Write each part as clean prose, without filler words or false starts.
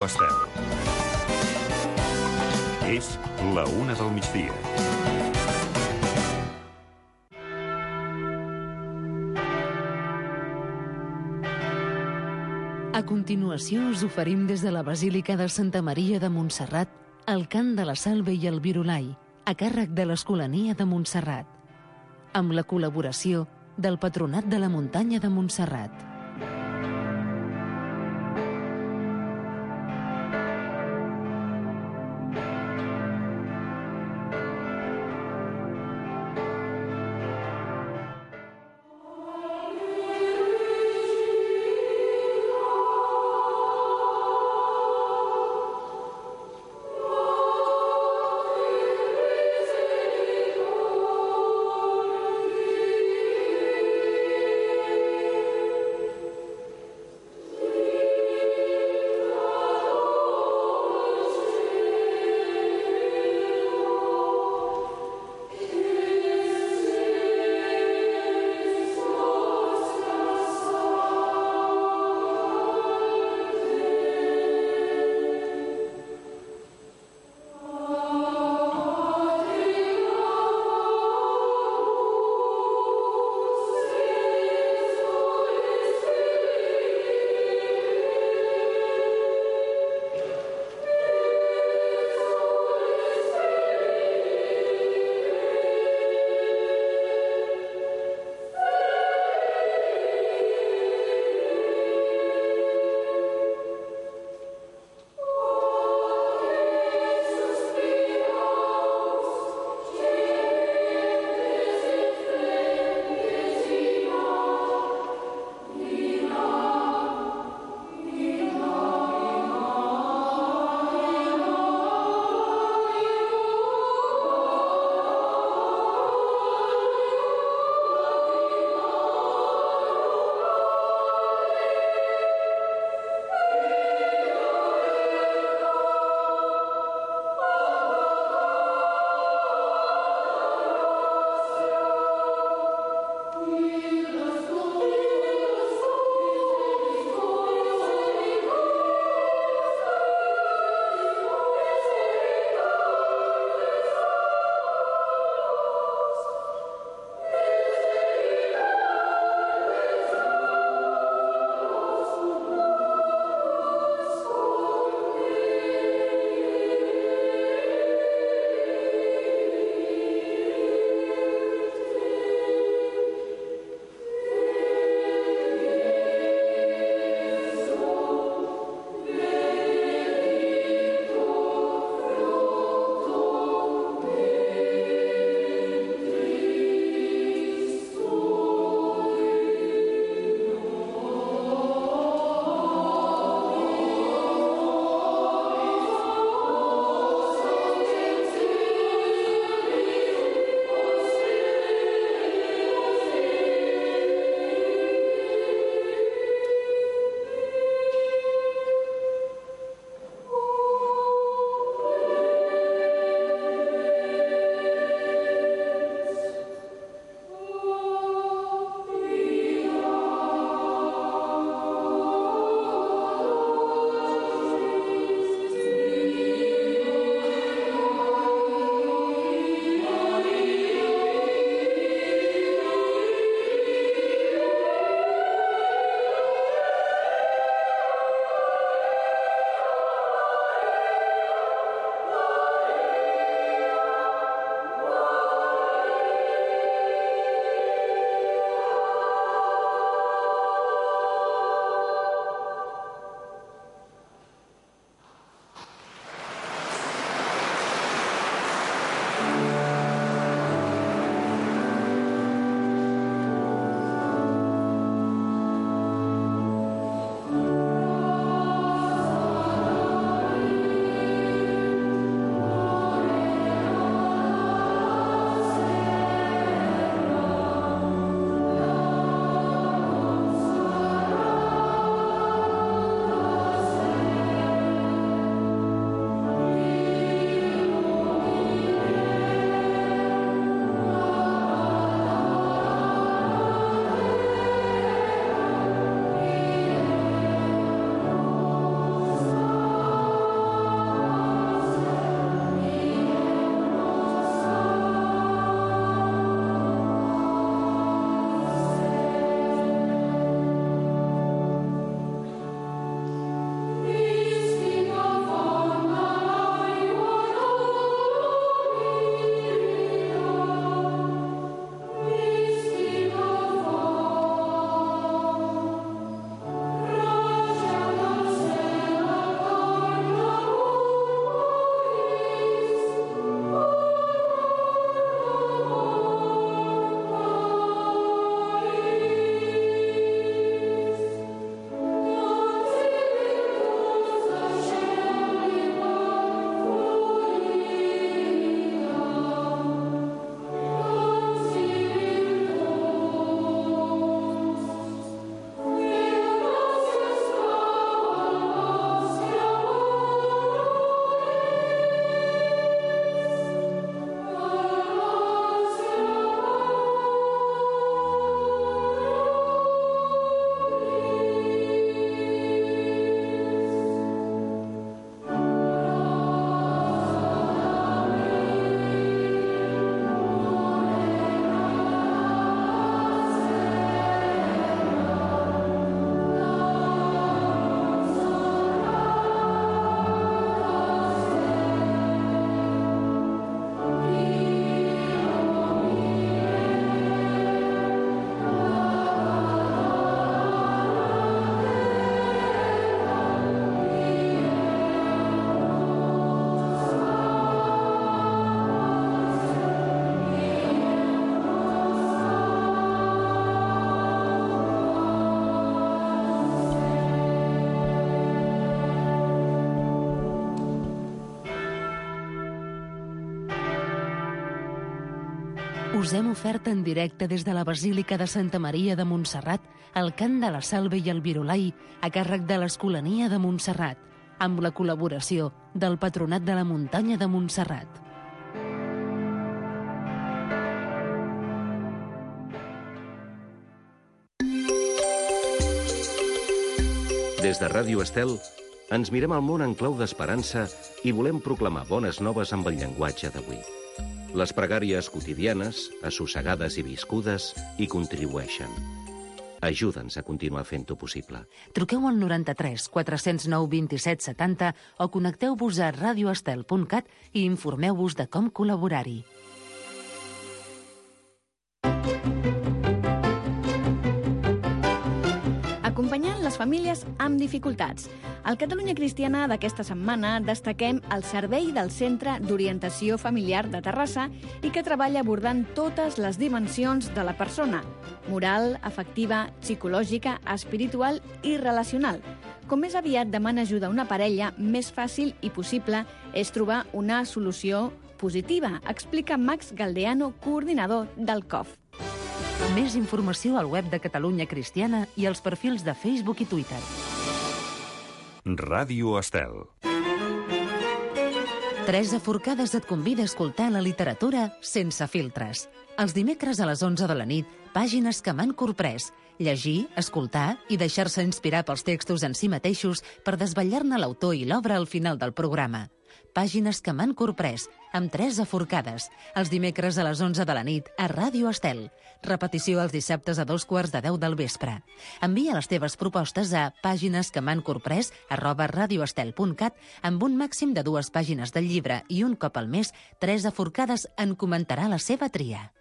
Estel. És la 1 del migdia. A continuació us oferim des de la Basílica de Santa Maria de Montserrat el cant de la Salve i el Virolai, a càrrec de l'Escolania de Montserrat, amb la col·laboració del Patronat de la Muntanya de Montserrat. Us hem ofert en directe des de la Basílica de Santa Maria de Montserrat el cant de la Salve i el Virolai a càrrec de l'Escolania de Montserrat, amb la col·laboració del Patronat de la Muntanya de Montserrat. Des de Ràdio Estel, ens mirem al món en clau d'esperança i volem proclamar bones noves amb el llenguatge d'avui. Les pregàries quotidianes, assossegades i viscudes, hi contribueixen. Ajuda'ns a continuar fent-ho possible. Truqueu al 93 409 27 70 o connecteu-vos a radioestel.cat i informeu-vos de com col·laborar-hi. Acompanyant les famílies amb dificultats. Al Catalunya Cristiana d'aquesta setmana destaquem el servei del Centre d'Orientació Familiar de Terrassa i que treballa abordant totes les dimensions de la persona: moral, afectiva, psicològica, espiritual i relacional. Com més aviat demana ajuda a una parella, més fàcil i possible és trobar una solució positiva, explica Max Galdeano, coordinador del COF. Més informació al web de Catalunya Cristiana i als perfils de Facebook i Twitter. Ràdio Estel. Teresa Forcades et convida a escoltar la literatura sense filtres. Els dimecres a les 11 de la nit, pàgines que m'han corprès. Llegir, escoltar i deixar-se inspirar pels textos en si mateixos per desvetllar-ne l'autor i l'obra al final del programa. Pàgines que m'han corprès, amb Teresa Forcades, els dimecres a les 11 de la nit a Ràdio Estel. Repetició els dissabtes a 9:45 del vespre. Envia les teves propostes a paginesquem'han@radioestel.cat amb un màxim de 2 pàgines del llibre i un cop al mes, Teresa Forcades en comentarà la seva tria.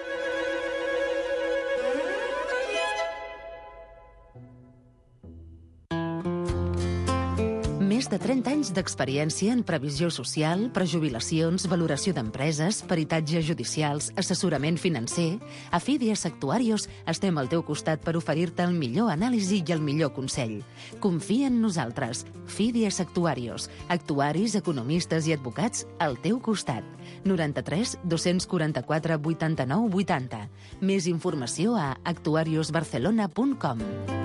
Més de 30 anys d'experiència en previsió social, prejubilacions, valoració d'empreses, peritatges judicials, assessorament financer. A Fidias Actuarios estem al teu costat per oferir-te el millor anàlisi i el millor consell. Confia en nosaltres. Fidias Actuarios. Actuaris, economistes i advocats al teu costat. 93 244 89 80. Més informació a actuariosbarcelona.com.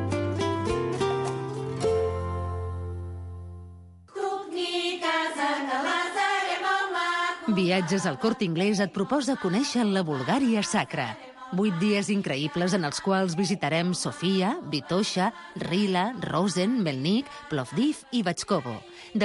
Viatges al Corte Inglés et proposa conèixer la Bulgària sacra. 8 dies increïbles en els quals visitarem Sofia, Vitoša, Rila, Rosen, Melnik, Plovdiv i Batxkovo.